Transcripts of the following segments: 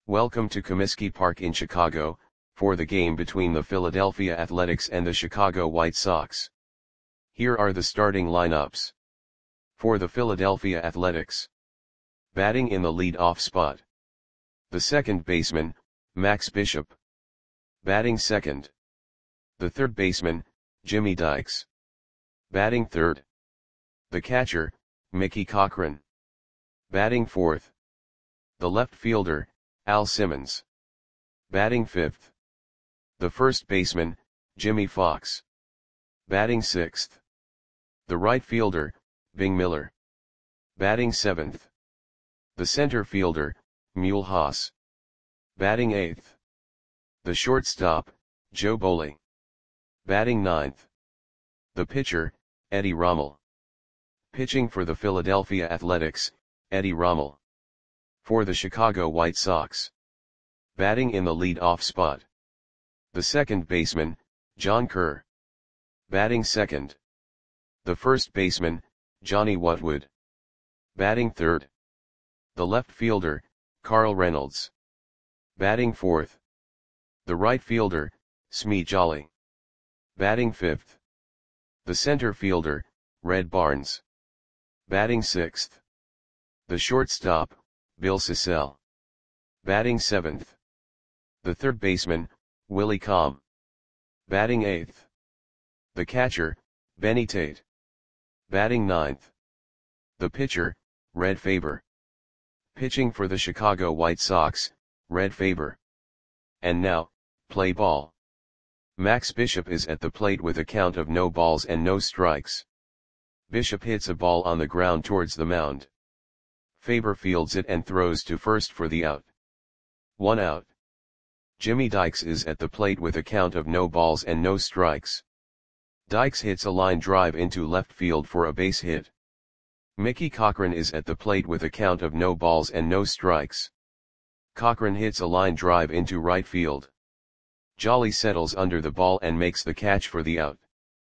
Welcome to Comiskey Park in Chicago, for the game between the Philadelphia Athletics and the Chicago White Sox. Here are the starting lineups. For the Philadelphia Athletics. Batting in the lead-off spot. The second baseman, Max Bishop. Batting second. The third baseman, Jimmy Dykes. Batting third. The catcher, Mickey Cochrane. Batting fourth. The left fielder, Al Simmons. Batting fifth. The first baseman, Jimmie Foxx. Batting sixth. The right fielder, Bing Miller. Batting seventh. The center fielder, Mule Haas. Batting eighth. The shortstop, Joe Boley. Batting ninth. The pitcher, Eddie Rommel. Pitching for the Philadelphia Athletics, Eddie Rommel. For the Chicago White Sox. Batting in the lead-off spot. The second baseman, John Kerr. Batting second. The first baseman, Johnny Wutwood. Batting third. The left fielder, Carl Reynolds. Batting fourth. The right fielder, Smee Jolly. Batting fifth. The center fielder, Red Barnes. Batting sixth. The shortstop, Bill Sissell. Batting seventh. The third baseman, Willie Comm. Batting eighth. The catcher, Benny Tate. Batting ninth. The pitcher, Red Faber. Pitching for the Chicago White Sox, Red Faber. And now, play ball. Max Bishop is at the plate with a count of no balls and no strikes. Bishop hits a ball on the ground towards the mound. Faber fields it and throws to first for the out. 1 out. Jimmy Dykes is at the plate with a count of no balls and no strikes. Dykes hits a line drive into left field for a base hit. Mickey Cochrane is at the plate with a count of no balls and no strikes. Cochrane hits a line drive into right field. Jolly settles under the ball and makes the catch for the out.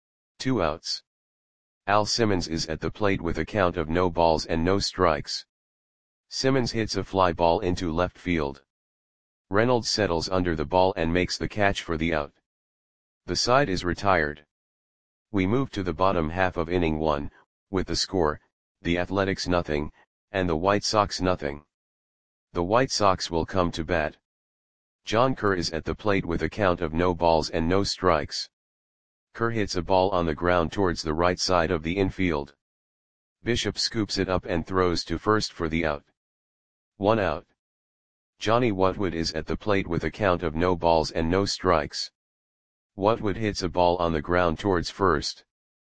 2 outs. Al Simmons is at the plate with a count of no balls and no strikes. Simmons hits a fly ball into left field. Reynolds settles under the ball and makes the catch for the out. The side is retired. We move to the bottom half of inning 1, with the score, the Athletics 0, and the White Sox 0. The White Sox will come to bat. John Kerr is at the plate with a count of no balls and no strikes. Kerr hits a ball on the ground towards the right side of the infield. Bishop scoops it up and throws to first for the out. 1 out. Johnny Wutwood is at the plate with a count of no balls and no strikes. Wutwood hits a ball on the ground towards first.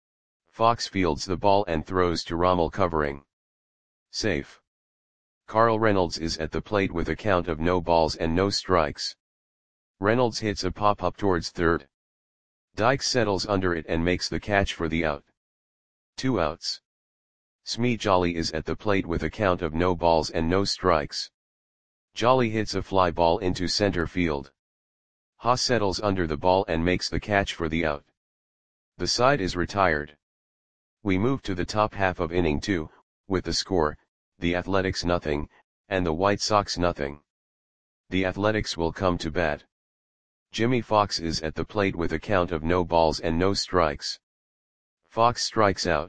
Fox fields the ball and throws to Rommel covering. Safe. Carl Reynolds is at the plate with a count of no balls and no strikes. Reynolds hits a pop-up towards third. Dykes settles under it and makes the catch for the out. 2 outs. Smee Jolly is at the plate with a count of no balls and no strikes. Jolly hits a fly ball into center field. Haas settles under the ball and makes the catch for the out. The side is retired. We move to the top half of inning 2, with the score, the Athletics 0, and the White Sox 0. The Athletics will come to bat. Jimmie Foxx is at the plate with a count of no balls and no strikes. Foxx strikes out.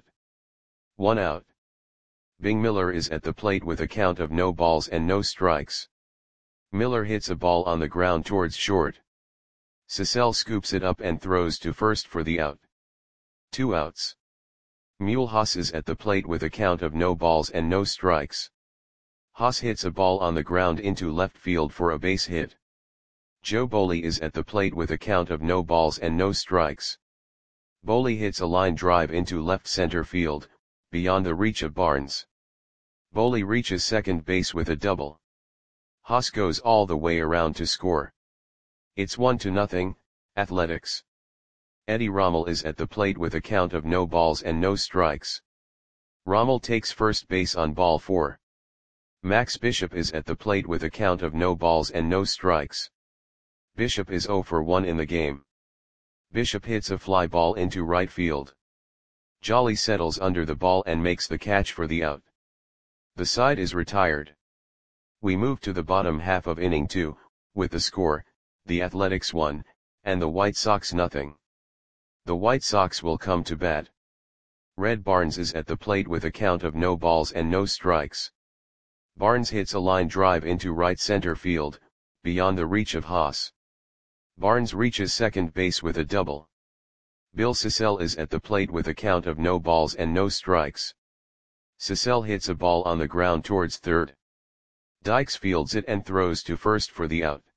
1 out. Bing Miller is at the plate with a count of no balls and no strikes. Miller hits a ball on the ground towards short. Sissell scoops it up and throws to first for the out. 2 outs. Mule Haas is at the plate with a count of no balls and no strikes. Haas hits a ball on the ground into left field for a base hit. Joe Boley is at the plate with a count of no balls and no strikes. Boley hits a line drive into left center field, beyond the reach of Barnes. Boley reaches second base with a double. Haas goes all the way around to score. It's 1-0, Athletics. Eddie Rommel is at the plate with a count of no balls and no strikes. Rommel takes first base on ball 4. Max Bishop is at the plate with a count of no balls and no strikes. Bishop is 0 for 1 in the game. Bishop hits a fly ball into right field. Jolly settles under the ball and makes the catch for the out. The side is retired. We move to the bottom half of inning 2, with the score, the Athletics 1, and the White Sox nothing. The White Sox will come to bat. Red Barnes is at the plate with a count of no balls and no strikes. Barnes hits a line drive into right center field, beyond the reach of Haas. Barnes reaches second base with a double. Bill Sissell is at the plate with a count of no balls and no strikes. Sissell hits a ball on the ground towards third. Dykes fields it and throws to first for the out.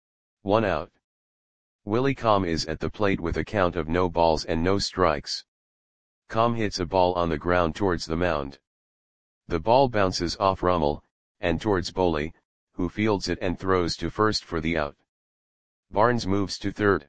1 out. Willie Comm is at the plate with a count of no balls and no strikes. Comm hits a ball on the ground towards the mound. The ball bounces off Rommel, and towards Boley, who fields it and throws to first for the out. Barnes moves to third.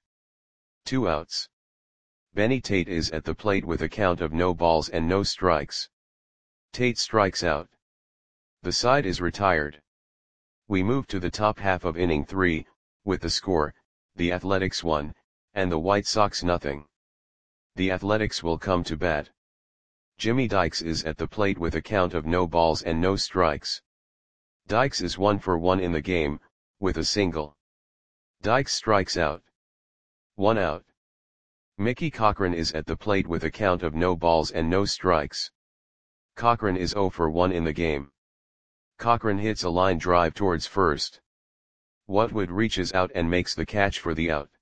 2 outs. Benny Tate is at the plate with a count of no balls and no strikes. Tate strikes out. The side is retired. We move to the top half of inning 3, with the score, the Athletics 1, and the White Sox nothing. The Athletics will come to bat. Jimmy Dykes is at the plate with a count of no balls and no strikes. Dykes is 1 for 1 in the game, with a single. Dykes strikes out. 1 out. Mickey Cochrane is at the plate with a count of no balls and no strikes. Cochrane is 0 for 1 in the game. Cochrane hits a line drive towards first. Whatwood reaches out and makes the catch for the out.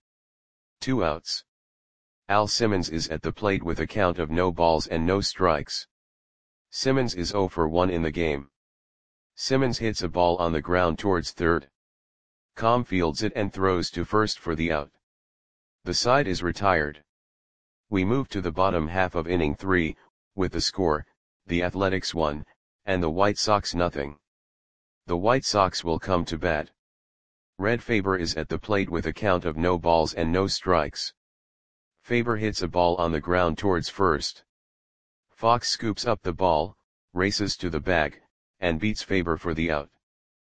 2 outs. Al Simmons is at the plate with a count of no balls and no strikes. Simmons is 0 for 1 in the game. Simmons hits a ball on the ground towards third. Comm fields it and throws to first for the out. The side is retired. We move to the bottom half of inning 3, with the score, the Athletics 1, and the White Sox nothing. The White Sox will come to bat. Red Faber is at the plate with a count of no balls and no strikes. Faber hits a ball on the ground towards first. Fox scoops up the ball, races to the bag, and beats Faber for the out.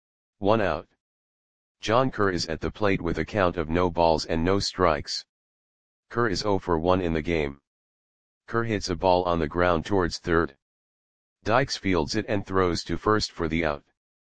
1 out. John Kerr is at the plate with a count of no balls and no strikes. Kerr is 0 for 1 in the game. Kerr hits a ball on the ground towards third. Dykes fields it and throws to first for the out.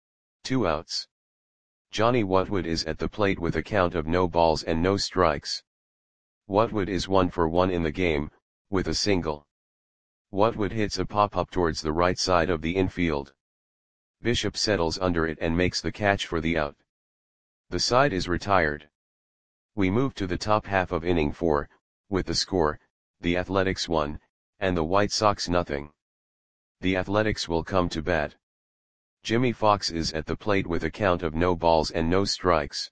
2 outs. Johnny Whatwood is at the plate with a count of no balls and no strikes. Whatwood is 1 for 1 in the game, with a single. Whatwood hits a pop-up towards the right side of the infield. Bishop settles under it and makes the catch for the out. The side is retired. We move to the top half of inning 4, with the score, the Athletics 1, and the White Sox nothing. The Athletics will come to bat. Jimmy Fox is at the plate with a count of no balls and no strikes.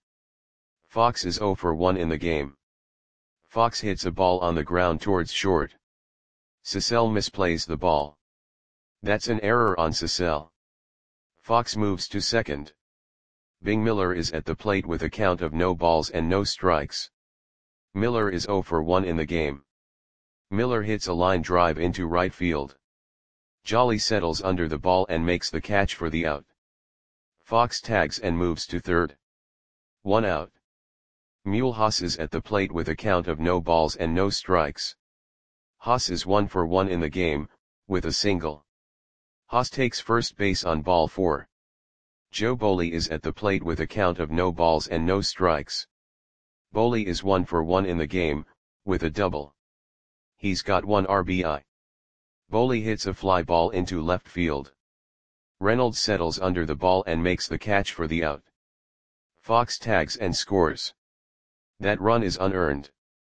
Fox is 0 for 1 in the game. Fox hits a ball on the ground towards short. Sissell misplays the ball. That's an error on Sissell. Fox moves to second. Bing Miller is at the plate with a count of no balls and no strikes. Miller is 0 for 1 in the game. Miller hits a line drive into right field. Jolly settles under the ball and makes the catch for the out. Fox tags and moves to third. 1 out. Mule Haas is at the plate with a count of no balls and no strikes. Haas is 1 for 1 in the game, with a single. Haas takes first base on ball 4. Joe Boley is at the plate with a count of no balls and no strikes. Boley is 1 for 1 in the game, with a double. He's got 1 RBI. Boley hits a fly ball into left field. Reynolds settles under the ball and makes the catch for the out. Fox tags and scores. That run is unearned.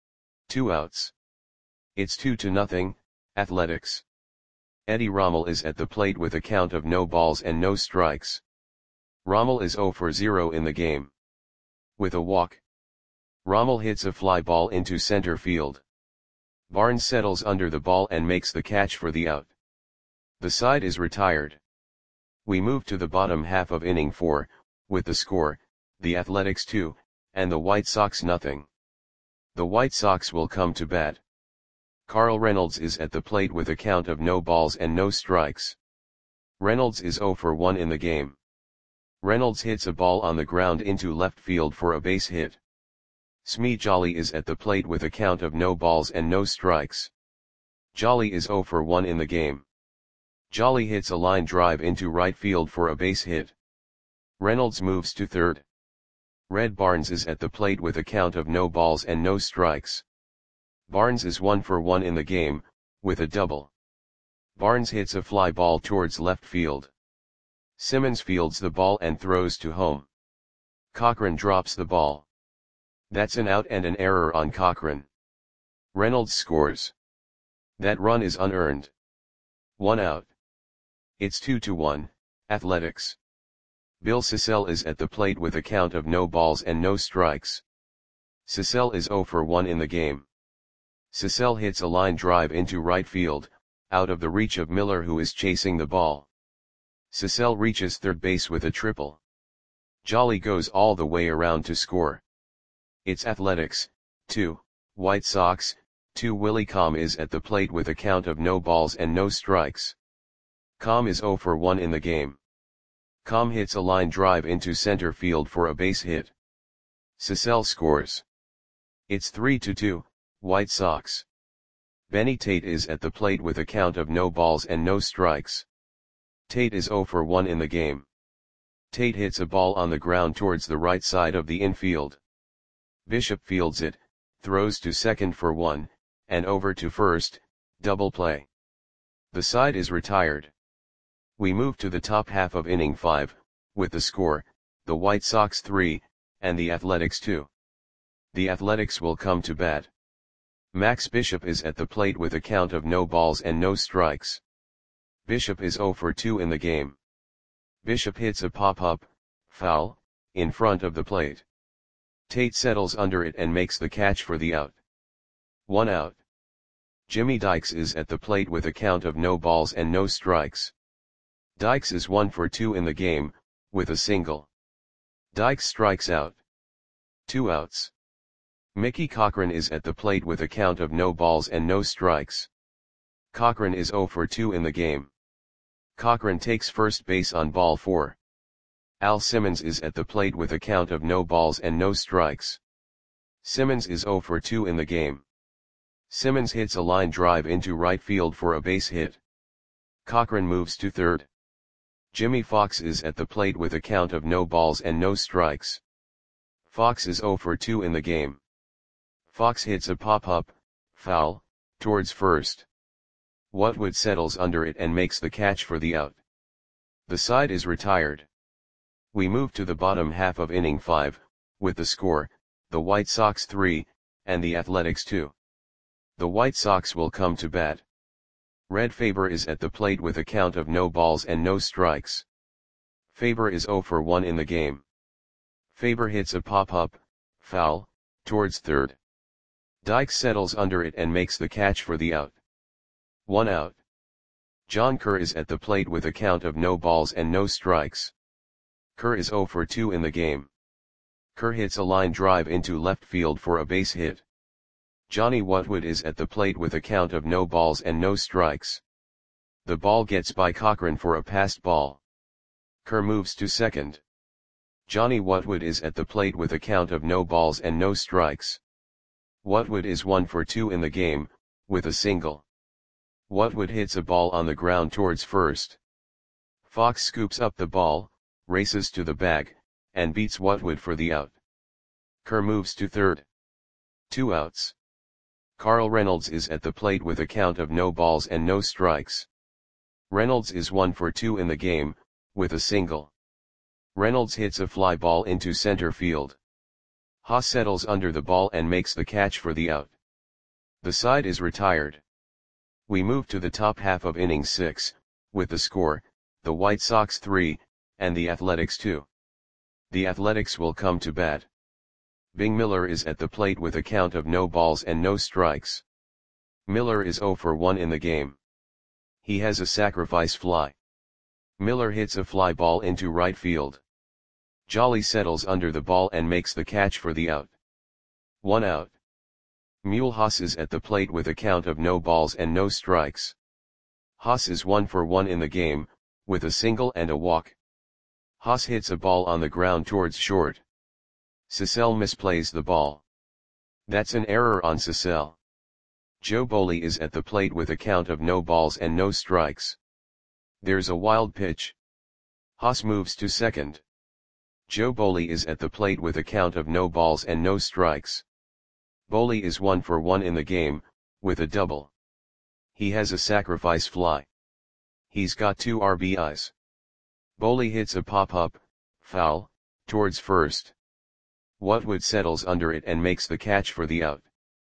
2 outs. It's 2-0, Athletics. Eddie Rommel is at the plate with a count of no balls and no strikes. Rommel is 0 for 0 in the game. With a walk. Rommel hits a fly ball into center field. Barnes settles under the ball and makes the catch for the out. The side is retired. We move to the bottom half of inning 4, with the score, the Athletics 2, and the White Sox nothing. The White Sox will come to bat. Carl Reynolds is at the plate with a count of no balls and no strikes. Reynolds is 0 for 1 in the game. Reynolds hits a ball on the ground into left field for a base hit. Smee Jolly is at the plate with a count of no balls and no strikes. Jolly is 0 for 1 in the game. Jolly hits a line drive into right field for a base hit. Reynolds moves to third. Red Barnes is at the plate with a count of no balls and no strikes. Barnes is 1 for 1 in the game, with a double. Barnes hits a fly ball towards left field. Simmons fields the ball and throws to home. Cochran drops the ball. That's an out and an error on Cochran. Reynolds scores. That run is unearned. 1 out. It's 2-1, Athletics. Bill Sissell is at the plate with a count of no balls and no strikes. Sissell is 0 for 1 in the game. Sissell hits a line drive into right field, out of the reach of Miller, who is chasing the ball. Sissell reaches third base with a triple. Jolly goes all the way around to score. It's Athletics, 2, White Sox, 2. Willie Comm is at the plate with a count of no balls and no strikes. Comm is 0 for 1 in the game. Comm hits a line drive into center field for a base hit. Sissell scores. It's 3-2, White Sox. Benny Tate is at the plate with a count of no balls and no strikes. Tate is 0 for 1 in the game. Tate hits a ball on the ground towards the right side of the infield. Bishop fields it, throws to second for 1, and over to first, double play. The side is retired. We move to the top half of inning 5, with the score, the White Sox 3, and the Athletics 2. The Athletics will come to bat. Max Bishop is at the plate with a count of no balls and no strikes. Bishop is 0 for 2 in the game. Bishop hits a pop-up, foul, in front of the plate. Tate settles under it and makes the catch for the out. 1 out. Jimmy Dykes is at the plate with a count of no balls and no strikes. Dykes is 1 for 2 in the game, with a single. Dykes strikes out. 2 outs. Mickey Cochran is at the plate with a count of no balls and no strikes. Cochran is 0 for 2 in the game. Cochran takes first base on ball 4. Al Simmons is at the plate with a count of no balls and no strikes. Simmons is 0 for 2 in the game. Simmons hits a line drive into right field for a base hit. Cochran moves to third. Jimmy Fox is at the plate with a count of no balls and no strikes. Fox is 0 for 2 in the game. Fox hits a pop-up, foul, towards first. Whatwood settles under it and makes the catch for the out. The side is retired. We move to the bottom half of inning 5, with the score, the White Sox 3, and the Athletics 2. The White Sox will come to bat. Red Faber is at the plate with a count of no balls and no strikes. Faber is 0 for 1 in the game. Faber hits a pop-up, foul, towards third. Dykes settles under it and makes the catch for the out. 1 out. John Kerr is at the plate with a count of no balls and no strikes. Kerr is 0 for 2 in the game. Kerr hits a line drive into left field for a base hit. Johnny Whatwood is at the plate with a count of no balls and no strikes. The ball gets by Cochran for a passed ball. Kerr moves to second. Johnny Whatwood is at the plate with a count of no balls and no strikes. Whatwood is 1 for 2 in the game, with a single. Whatwood hits a ball on the ground towards first. Fox scoops up the ball, races to the bag, and beats Whatwood for the out. Kerr moves to third. 2 outs. Carl Reynolds is at the plate with a count of no balls and no strikes. Reynolds is 1 for 2 in the game, with a single. Reynolds hits a fly ball into center field. Haas settles under the ball and makes the catch for the out. The side is retired. We move to the top half of inning 6, with the score, the White Sox 3, and the Athletics 2. The Athletics will come to bat. Bing Miller is at the plate with a count of no balls and no strikes. Miller is 0 for 1 in the game. He has a sacrifice fly. Miller hits a fly ball into right field. Jolly settles under the ball and makes the catch for the out. 1 out. Mule Haas is at the plate with a count of no balls and no strikes. Haas is 1 for 1 in the game, with a single and a walk. Haas hits a ball on the ground towards short. Sissell misplays the ball. That's an error on Sissell. Joe Boley is at the plate with a count of no balls and no strikes. There's a wild pitch. Haas moves to second. Joe Boley is at the plate with a count of no balls and no strikes. Boley is 1 for 1 in the game, with a double. He has a sacrifice fly. He's got 2 RBIs. Boley hits a pop-up, foul, towards first. Whatwood settles under it and makes the catch for the out.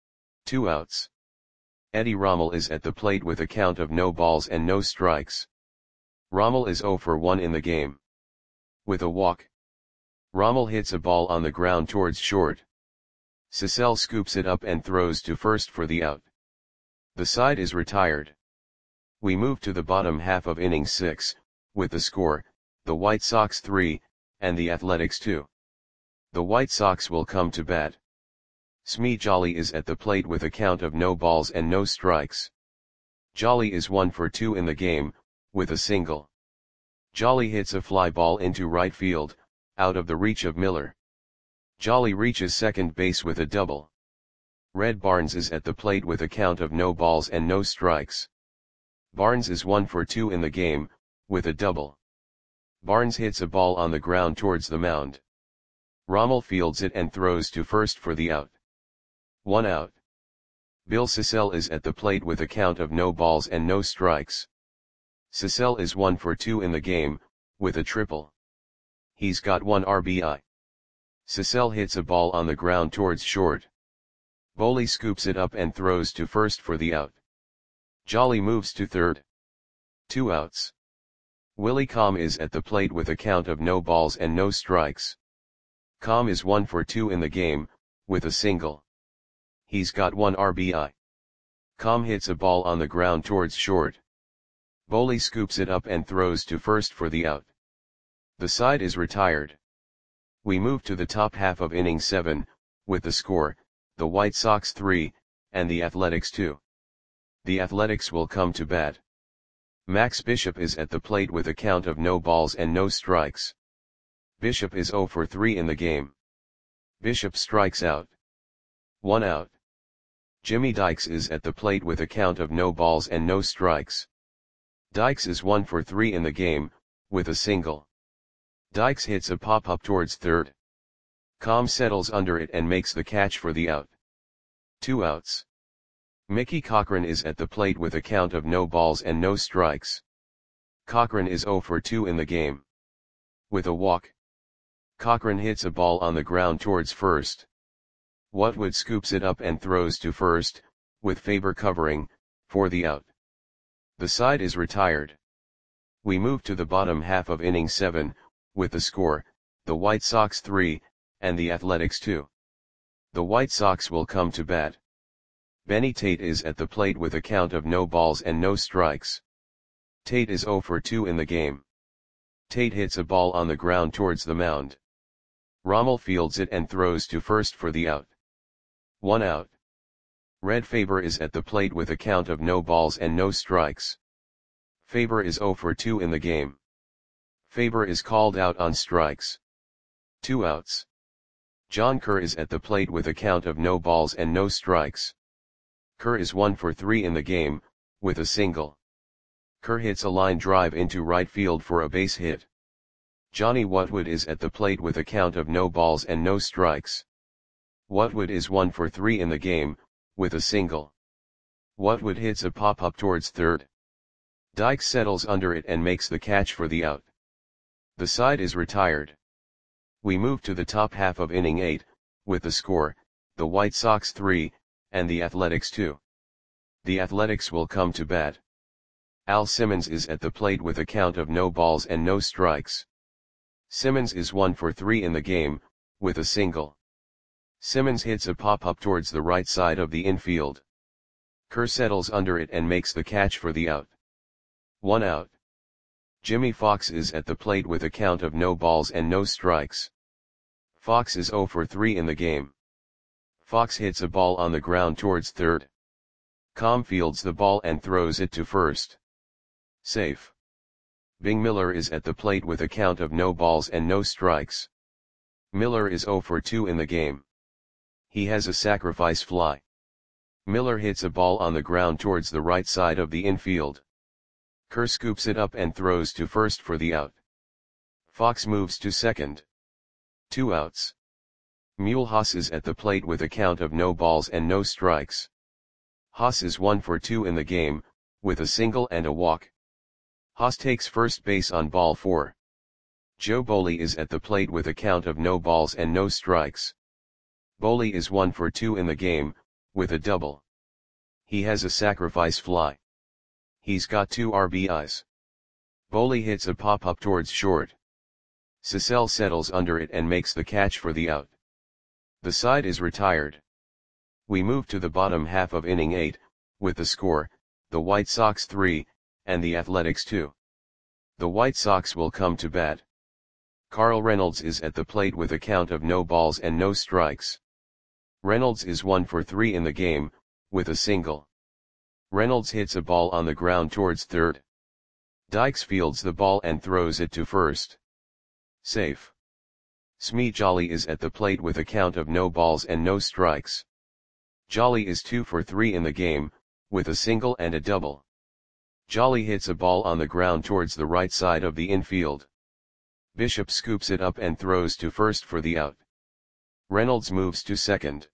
2 outs. Eddie Rommel is at the plate with a count of no balls and no strikes. Rommel is 0 for 1 in the game. With a walk. Rommel hits a ball on the ground towards short. Cecil scoops it up and throws to first for the out. The side is retired. We move to the bottom half of inning 6, with the score, the White Sox 3, and the Athletics 2. The White Sox will come to bat. Smee Jolly is at the plate with a count of no balls and no strikes. Jolly is 1 for 2 in the game, with a single. Jolly hits a fly ball into right field, out of the reach of Miller. Jolly reaches second base with a double. Red Barnes is at the plate with a count of no balls and no strikes. Barnes is 1 for 2 in the game, with a double. Barnes hits a ball on the ground towards the mound. Rommel fields it and throws to first for the out. 1 out. Bill Cecil is at the plate with a count of no balls and no strikes. Cecil is 1 for 2 in the game, with a triple. He's got 1 RBI. Cecil hits a ball on the ground towards short. Boley scoops it up and throws to first for the out. Jolly moves to third. 2 outs. Willie Comm is at the plate with a count of no balls and no strikes. Comm is 1 for 2 in the game, with a single. He's got 1 RBI. Comm hits a ball on the ground towards short. Boley scoops it up and throws to first for the out. The side is retired. We move to the top half of inning 7, with the score, the White Sox 3, and the Athletics 2. The Athletics will come to bat. Max Bishop is at the plate with a count of no balls and no strikes. Bishop is 0 for 3 in the game. Bishop strikes out. 1 out. Jimmy Dykes is at the plate with a count of no balls and no strikes. Dykes is 1 for 3 in the game, with a single. Dykes hits a pop-up towards third. Comm settles under it and makes the catch for the out. 2 outs. Mickey Cochran is at the plate with a count of no balls and no strikes. Cochran is 0 for 2 in the game. With a walk. Cochran hits a ball on the ground towards first. Whatwood scoops it up and throws to first, with Faber covering, for the out. The side is retired. We move to the bottom half of inning 7, with the score, the White Sox 3, and the Athletics 2. The White Sox will come to bat. Benny Tate is at the plate with a count of no balls and no strikes. Tate is 0 for 2 in the game. Tate hits a ball on the ground towards the mound. Rommel fields it and throws to first for the out. 1 out. Red Faber is at the plate with a count of no balls and no strikes. Faber is 0 for 2 in the game. Faber is called out on strikes. 2 outs. John Kerr is at the plate with a count of no balls and no strikes. Kerr is 1 for 3 in the game, with a single. Kerr hits a line drive into right field for a base hit. Johnny Whatwood is at the plate with a count of no balls and no strikes. Whatwood is 1 for 3 in the game, with a single. Whatwood hits a pop-up towards third. Dykes settles under it and makes the catch for the out. The side is retired. We move to the top half of inning 8, with the score, the White Sox 3, and the Athletics 2. The Athletics will come to bat. Al Simmons is at the plate with a count of no balls and no strikes. Simmons is 1 for 3 in the game, with a single. Simmons hits a pop-up towards the right side of the infield. Kerr settles under it and makes the catch for the out. 1 out. Jimmy Fox is at the plate with a count of no balls and no strikes. Fox is 0 for 3 in the game. Fox hits a ball on the ground towards third. Comm fields the ball and throws it to first. Safe. Bing Miller is at the plate with a count of no balls and no strikes. Miller is 0 for 2 in the game. He has a sacrifice fly. Miller hits a ball on the ground towards the right side of the infield. Kerr scoops it up and throws to first for the out. Fox moves to second. 2 outs. Mulhouse is at the plate with a count of no balls and no strikes. Haas is 1 for 2 in the game, with a single and a walk. Haas takes first base on ball 4. Joe Boley is at the plate with a count of no balls and no strikes. Boley is 1 for 2 in the game, with a double. He has a sacrifice fly. He's got 2 RBIs. Boley hits a pop-up towards short. Cecil settles under it and makes the catch for the out. The side is retired. We move to the bottom half of inning 8, with the score, the White Sox 3, and the Athletics 2. The White Sox will come to bat. Carl Reynolds is at the plate with a count of no balls and no strikes. Reynolds is 1 for 3 in the game, with a single. Reynolds hits a ball on the ground towards third. Dykes fields the ball and throws it to first. Safe. Smee Jolly is at the plate with a count of no balls and no strikes. Jolly is 2 for 3 in the game, with a single and a double. Jolly hits a ball on the ground towards the right side of the infield. Bishop scoops it up and throws to first for the out. Reynolds moves to second.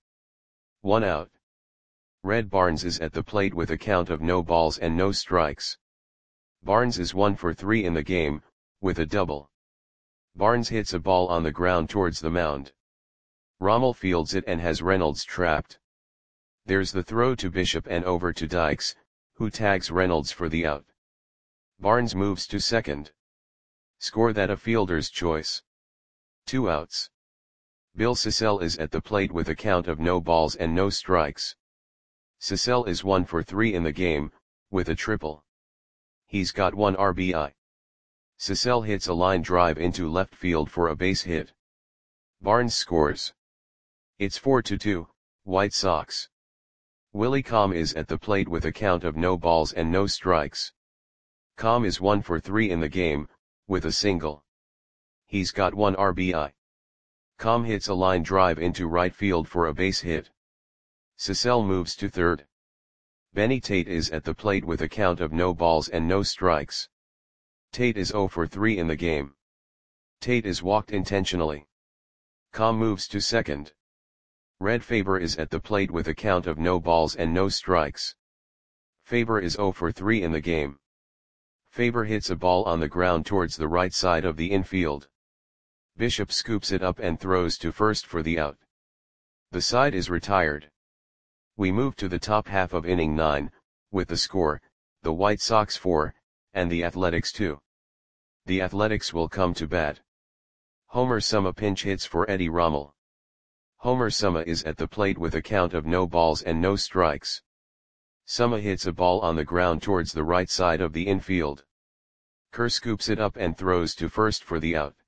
1 out. Red Barnes is at the plate with a count of no balls and no strikes. Barnes is 1 for 3 in the game, with a double. Barnes hits a ball on the ground towards the mound. Rommel fields it and has Reynolds trapped. There's the throw to Bishop and over to Dykes, who tags Reynolds for the out. Barnes moves to second. Score that a fielder's choice. 2 outs. Bill Cecil is at the plate with a count of no balls and no strikes. Cecil is 1 for 3 in the game, with a triple. He's got 1 RBI. Cecil hits a line drive into left field for a base hit. Barnes scores. It's 4-2, White Sox. Willie Comm is at the plate with a count of no balls and no strikes. Comm is 1 for 3 in the game, with a single. He's got 1 RBI. Comm hits a line drive into right field for a base hit. Cecil moves to third. Benny Tate is at the plate with a count of no balls and no strikes. Tate is 0 for 3 in the game. Tate is walked intentionally. Comm moves to second. Red Faber is at the plate with a count of no balls and no strikes. Faber is 0 for 3 in the game. Faber hits a ball on the ground towards the right side of the infield. Bishop scoops it up and throws to first for the out. The side is retired. We move to the top half of inning 9, with the score, the White Sox 4, and the Athletics 2. The Athletics will come to bat. Homer Summa pinch hits for Eddie Rommel. Homer Summa is at the plate with a count of no balls and no strikes. Summa hits a ball on the ground towards the right side of the infield. Kerr scoops it up and throws to first for the out.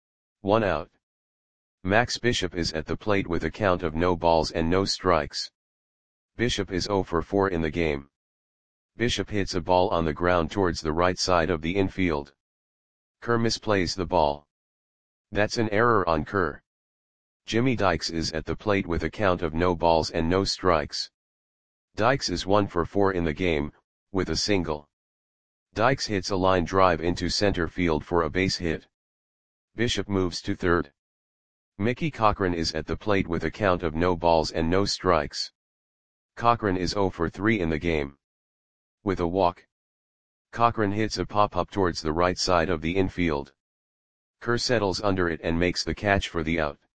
1 out. Max Bishop is at the plate with a count of no balls and no strikes. Bishop is 0 for 4 in the game. Bishop hits a ball on the ground towards the right side of the infield. Kerr misplays the ball. That's an error on Kerr. Jimmy Dykes is at the plate with a count of no balls and no strikes. Dykes is 1 for 4 in the game, with a single. Dykes hits a line drive into center field for a base hit. Bishop moves to third. Mickey Cochran is at the plate with a count of no balls and no strikes. Cochran is 0 for 3 in the game. With a walk. Cochran hits a pop-up towards the right side of the infield. Kerr settles under it and makes the catch for the out.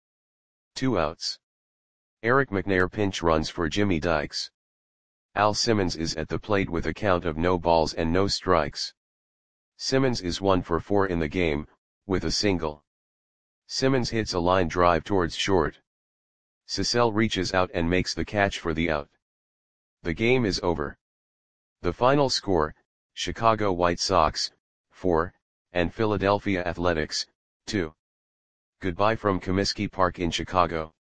2 outs. Eric McNair pinch runs for Jimmy Dykes. Al Simmons is at the plate with a count of no balls and no strikes. Simmons is 1 for 4 in the game, with a single. Simmons hits a line drive towards short. Cecil reaches out and makes the catch for the out. The game is over. The final score, Chicago White Sox, 4, and Philadelphia Athletics, 2. Goodbye from Comiskey Park in Chicago.